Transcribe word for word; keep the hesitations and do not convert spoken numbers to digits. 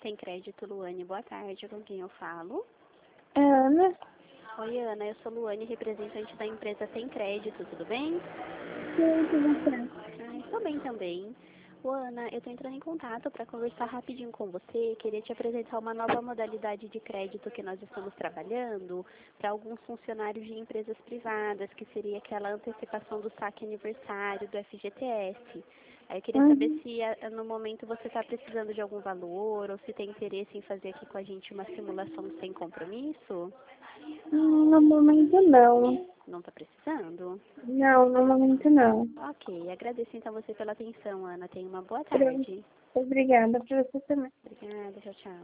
Tem crédito, Luane. Boa tarde, com quem eu falo? É Ana? Oi, Ana, eu sou Luane, representante da empresa Tem Crédito, tudo bem? Sim, tudo bem. Ah, estou bem também. Ô, Ana, eu estou entrando em contato para conversar rapidinho com você. Queria te apresentar uma nova modalidade de crédito que nós estamos trabalhando para alguns funcionários de empresas privadas, que seria aquela antecipação do saque aniversário do F G T S. Aí eu queria saber Uhum. se ah, no momento você está precisando de algum valor ou se tem interesse em fazer aqui com a gente uma simulação sem compromisso. Hum, No momento não. Não está precisando? Não, no momento não. Ok, agradeço então você pela atenção, Ana. Tenha uma boa Pronto. tarde. Obrigada para você também. Obrigada, tchau, tchau.